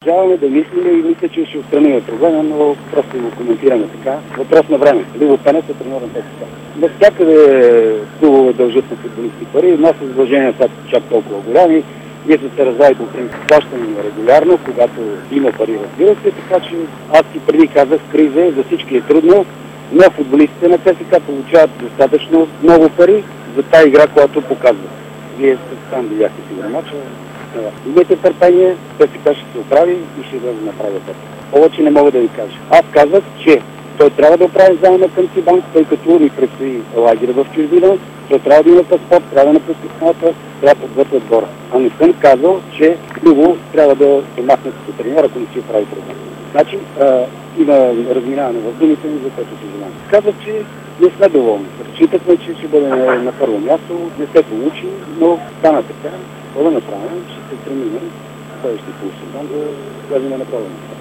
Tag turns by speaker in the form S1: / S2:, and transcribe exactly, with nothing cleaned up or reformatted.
S1: продължаваме да мислим и мисля, че ще отстраним проблема, но просто го коментираме така. Въпрос на време. Любо Пенев е треньор на ПСК. Навсякъде клубове дължат на футболисти пари, нас задължения са чак толкова голями. Ние сме се раздали по принцип плащане регулярно, когато има пари, разбира се, така че аз и преди казах, криза, за всички е трудно, но футболистите на ПСК получават достатъчно много пари за тази игра, която показват. Вие там видяхте сигурно мача. Имайте търпение, ПСК ще се оправи и ще го направи това. Повече не мога да ви кажа. Аз казах, че той трябва да оправи заема към Сибанк, тъй като ни предстои лагер в чужбина, той трябва да има паспорт, трябва да напусне страната, трябва да подготвя отбора. А не съм казал, че Любо трябва да се махне като треньор, ако не си оправи проблем. Значи а, има разминаване в думите ми, за което съжалявам. Казах, че не сме доволни. Разчитахме, че ще бъде на, на първо място, не се получи, но стана така. Това да направим, ще се стремим следващия полусезон да влезем на първо място.